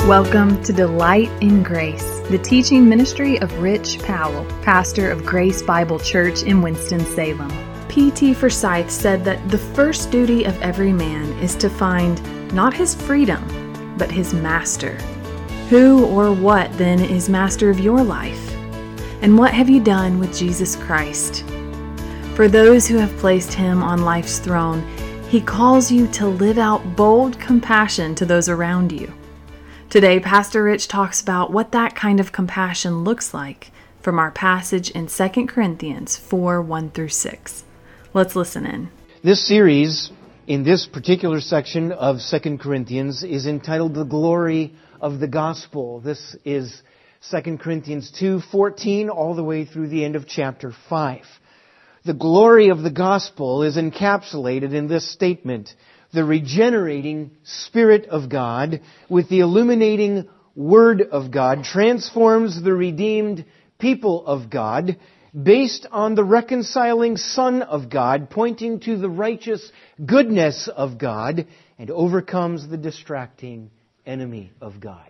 Welcome to Delight in Grace, the teaching ministry of Rich Powell, pastor of Grace Bible Church in Winston-Salem. P.T. Forsyth said that the first duty of every man is to find not his freedom, but his master. Who or what then is master of your life? And what have you done with Jesus Christ? For those who have placed him on life's throne, he calls you to live out bold compassion to those around you. Today, Pastor Rich talks about what that kind of compassion looks like from our passage in 2 Corinthians 4, 1-6. Let's listen in. This series, in this particular section of 2 Corinthians, is entitled The Glory of the Gospel. This is 2 Corinthians 2:14 all the way through the end of chapter 5. The glory of the gospel is encapsulated in this statement: the regenerating Spirit of God with the illuminating Word of God transforms the redeemed people of God based on the reconciling Son of God, pointing to the righteous goodness of God, and overcomes the distracting enemy of God.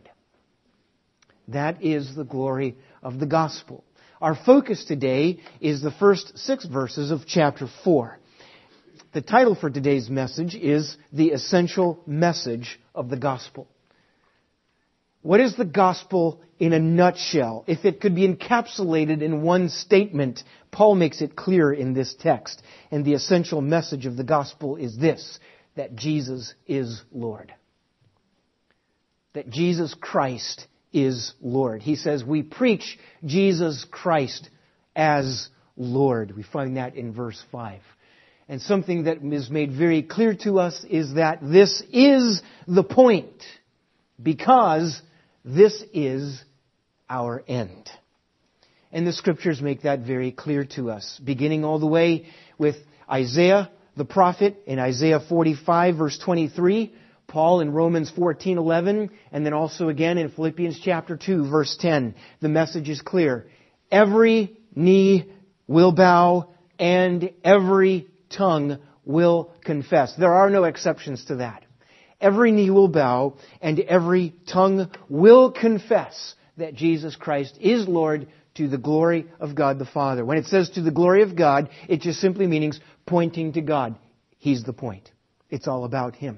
That is the glory of the gospel. Our focus today is the first 6 verses of chapter 4. The title for today's message is The Essential Message of the Gospel. What is the gospel in a nutshell? If it could be encapsulated in one statement, Paul makes it clear in this text. And the essential message of the gospel is this: that Jesus is Lord. That Jesus Christ is Lord. He says we preach Jesus Christ as Lord. We find that in verse 5. And something that is made very clear to us is that this is the point, because this is our end. And the Scriptures make that very clear to us, beginning all the way with Isaiah the prophet in Isaiah 45 verse 23, Paul in Romans 14:11, and then also again in Philippians chapter 2 verse 10. The message is clear. Every knee will bow and every tongue will confess. There are no exceptions to that. Every knee will bow and every tongue will confess that Jesus Christ is Lord, to the glory of God the Father. When it says to the glory of God, it just simply means pointing to God. He's the point. It's all about Him.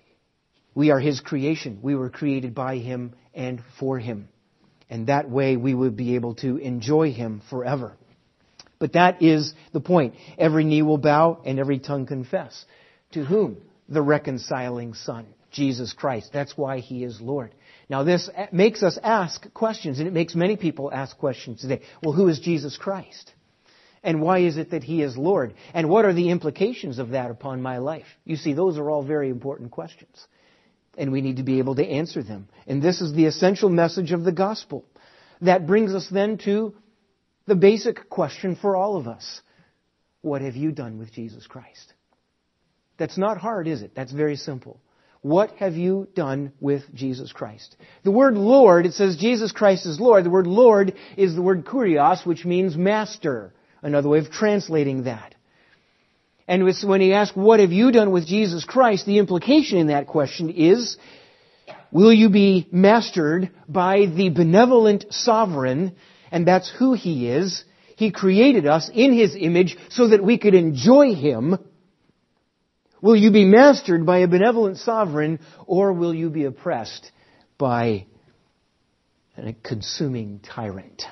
We are His creation. We were created by Him and for Him. And that way we would be able to enjoy Him forever. But that is the point. Every knee will bow and every tongue confess. To whom? The reconciling Son, Jesus Christ. That's why He is Lord. Now this makes us ask questions, and it makes many people ask questions today. Well, who is Jesus Christ? And why is it that He is Lord? And what are the implications of that upon my life? You see, those are all very important questions. And we need to be able to answer them. And this is the essential message of the gospel. That brings us then to the basic question for all of us. What have you done with Jesus Christ? That's not hard, is it? That's very simple. What have you done with Jesus Christ? The word Lord, it says Jesus Christ is Lord. The word Lord is the word kurios, which means master. Another way of translating that. And when he asks, what have you done with Jesus Christ? The implication in that question is, will you be mastered by the benevolent sovereign? And that's who He is. He created us in His image so that we could enjoy Him. Will you be mastered by a benevolent sovereign, or will you be oppressed by a consuming tyrant?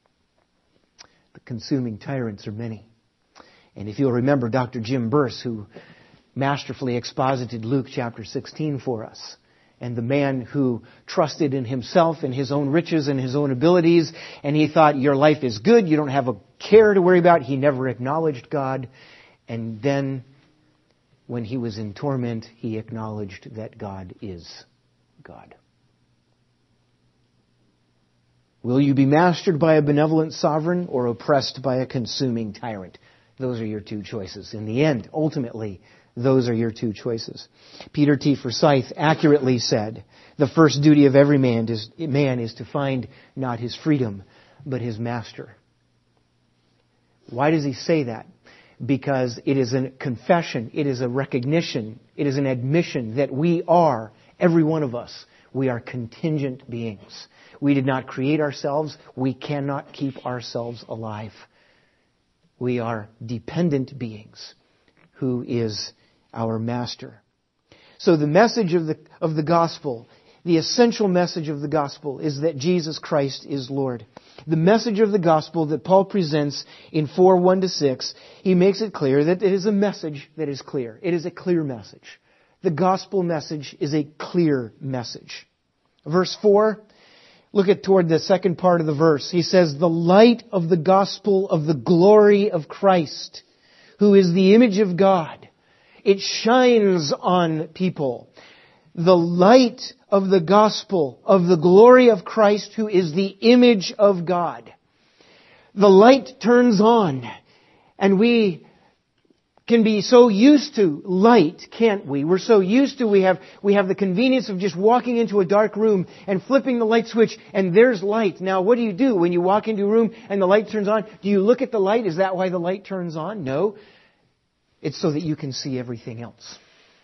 The consuming tyrants are many. And if you'll remember Dr. Jim Burse, who masterfully exposited Luke chapter 16 for us, and the man who trusted in himself and his own riches and his own abilities, and he thought your life is good, you don't have a care to worry about. He never acknowledged God. And then when he was in torment, he acknowledged that God is God. Will you be mastered by a benevolent sovereign or oppressed by a consuming tyrant? Those are your two choices. In the end, ultimately, those are your two choices. Peter T. Forsyth accurately said, the first duty of every man is to find not his freedom, but his master. Why does he say that? Because it is a confession, it is a recognition, it is an admission that we are, every one of us, We are contingent beings. We did not create ourselves. We cannot keep ourselves alive. We are dependent beings. Who is our Master? So the message of the gospel, the essential message of the gospel, is that Jesus Christ is Lord. The message of the gospel that Paul presents in 4:1-6, he makes it clear that it is a message that is clear. It is a clear message. The gospel message is a clear message. Verse 4, look at toward the second part of the verse. He says, the light of the gospel of the glory of Christ, who is the image of God. It shines on people. The light of the gospel of the glory of Christ, who is the image of God. The light turns on, and we can be so used to light, can't we? We're so used to, we have the convenience of just walking into a dark room and flipping the light switch, and there's light. Now, what do you do when you walk into a room and the light turns on? Do you look at the light? Is that why the light turns on? No. It's so that you can see everything else.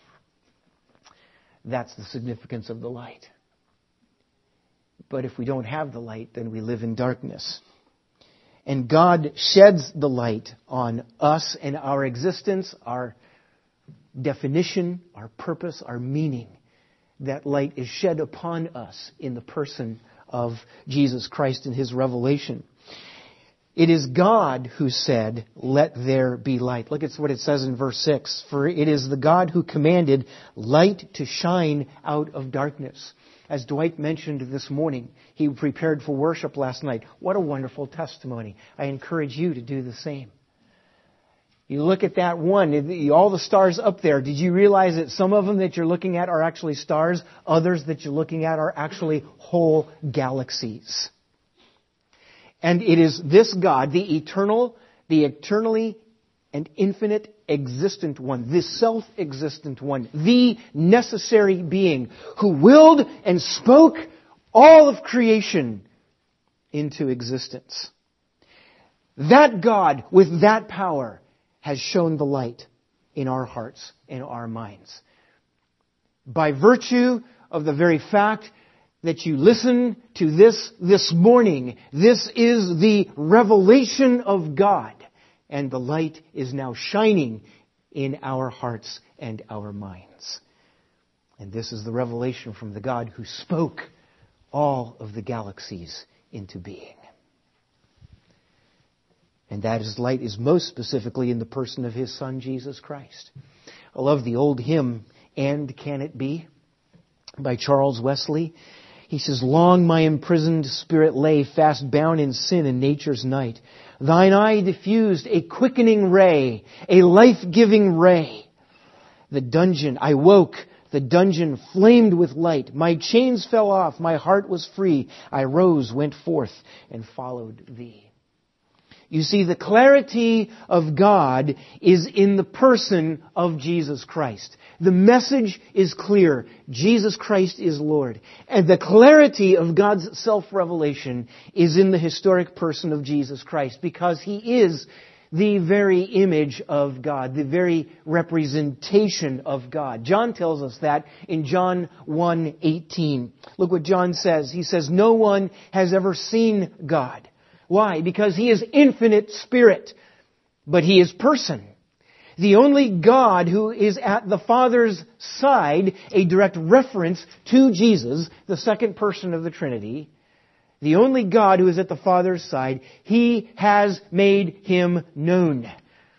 That's the significance of the light. But if we don't have the light, then we live in darkness. And God sheds the light on us and our existence, our definition, our purpose, our meaning. That light is shed upon us in the person of Jesus Christ in His revelation. It is God who said, let there be light. Look at what it says in verse 6. For it is the God who commanded light to shine out of darkness. As Dwight mentioned this morning, he prepared for worship last night. What a wonderful testimony. I encourage you to do the same. You look at that one, all the stars up there. Did you realize that some of them that you're looking at are actually stars? Others that you're looking at are actually whole galaxies. And it is this God, the eternally and infinite existent one, the self-existent one, the necessary being who willed and spoke all of creation into existence. That God with that power has shown the light in our hearts, in our minds. By virtue of the very fact that you listen to this morning, this is the revelation of God. And the light is now shining in our hearts and our minds. And this is the revelation from the God who spoke all of the galaxies into being. And that light is most specifically in the person of His Son, Jesus Christ. I love the old hymn, And Can It Be? By Charles Wesley. He says, long my imprisoned spirit lay, fast bound in sin and nature's night. Thine eye diffused a quickening ray, a life-giving ray. The dungeon, I woke, the dungeon flamed with light. My chains fell off, my heart was free. I rose, went forth, and followed Thee. You see, the clarity of God is in the person of Jesus Christ. The message is clear. Jesus Christ is Lord. And the clarity of God's self-revelation is in the historic person of Jesus Christ, because He is the very image of God, the very representation of God. John tells us that in John 1:18. Look what John says. He says, no one has ever seen God. Why? Because He is infinite spirit, but He is person. The only God who is at the Father's side, a direct reference to Jesus, the second person of the Trinity, the only God who is at the Father's side, He has made Him known.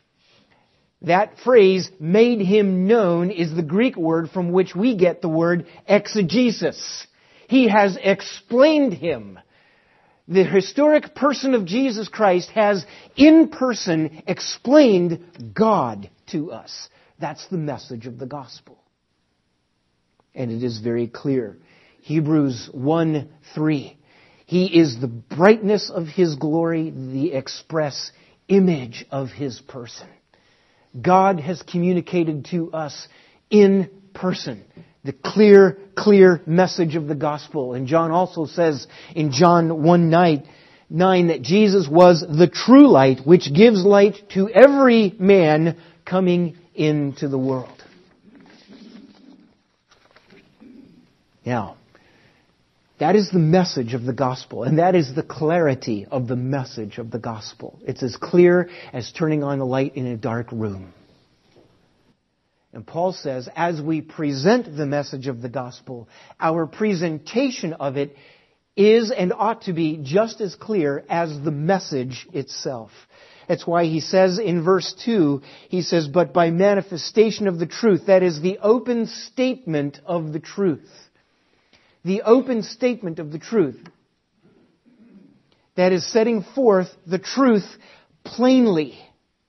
That phrase, made Him known, is the Greek word from which we get the word exegesis. He has explained Him. The historic person of Jesus Christ has, in person, explained God to us. That's the message of the gospel. And it is very clear. Hebrews 1:3. He is the brightness of His glory, the express image of His person. God has communicated to us in person the clear message of the gospel. And John also says in John 1:9 that Jesus was the true light, which gives light to every man coming into the world. Now, That is the message of the gospel, and that is the clarity of the message of the gospel. It's as clear as turning on the light in a dark room. And Paul says, as we present the message of the gospel, our presentation of it is and ought to be just as clear as the message itself. That's why he says in verse 2, he says, but by manifestation of the truth, that is the open statement of the truth. The open statement of the truth. That is setting forth the truth plainly.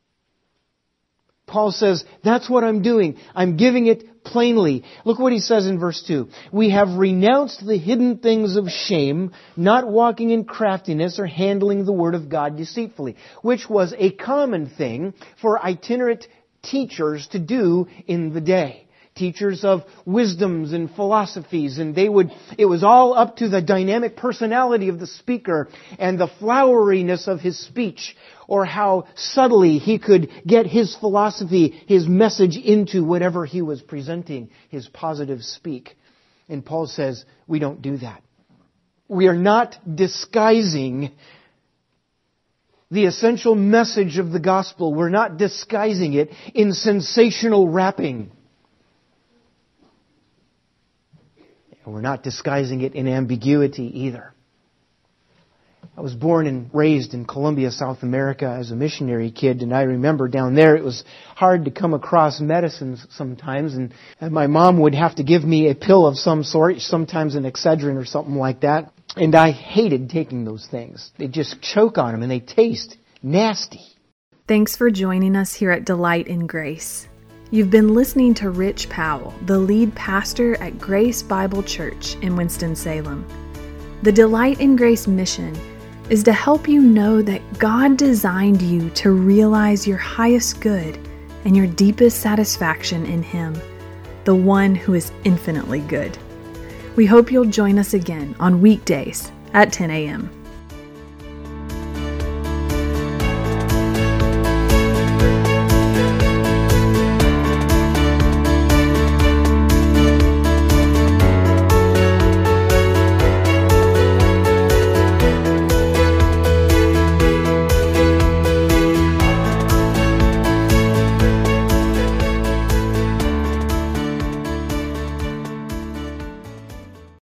Paul says, that's what I'm doing. I'm giving it plainly. Look what he says in verse 2. We have renounced the hidden things of shame, not walking in craftiness or handling the word of God deceitfully, which was a common thing for itinerant teachers to do in the day. Teachers of wisdoms and philosophies, and it was all up to the dynamic personality of the speaker and the floweriness of his speech, or how subtly he could get his philosophy, his message into whatever he was presenting, his positive speak. And Paul says, we don't do that. We are not disguising the essential message of the gospel. We're not disguising it in sensational wrapping. We're not disguising it in ambiguity either. I was born and raised in Colombia, South America as a missionary kid, and I remember down there it was hard to come across medicines sometimes, and my mom would have to give me a pill of some sort, sometimes an Excedrin or something like that, and I hated taking those things. They just choke on them and they taste nasty. Thanks for joining us here at Delight in Grace. You've been listening to Rich Powell, the lead pastor at Grace Bible Church in Winston-Salem. The Delight in Grace mission is to help you know that God designed you to realize your highest good and your deepest satisfaction in Him, the one who is infinitely good. We hope you'll join us again on weekdays at 10 a.m.